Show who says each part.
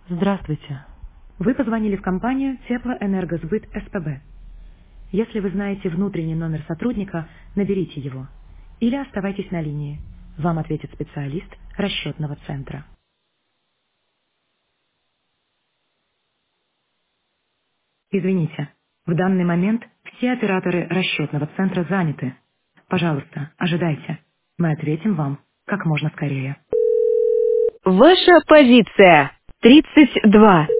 Speaker 1: Здравствуйте. Вы позвонили в компанию Теплоэнергосбыт СПБ. Если вы знаете внутренний номер сотрудника, наберите его. Или оставайтесь на линии. Вам ответит специалист расчетного центра. Извините, в данный момент все операторы расчетного центра заняты. Пожалуйста, ожидайте. Мы ответим вам как можно скорее.
Speaker 2: Ваша позиция 32.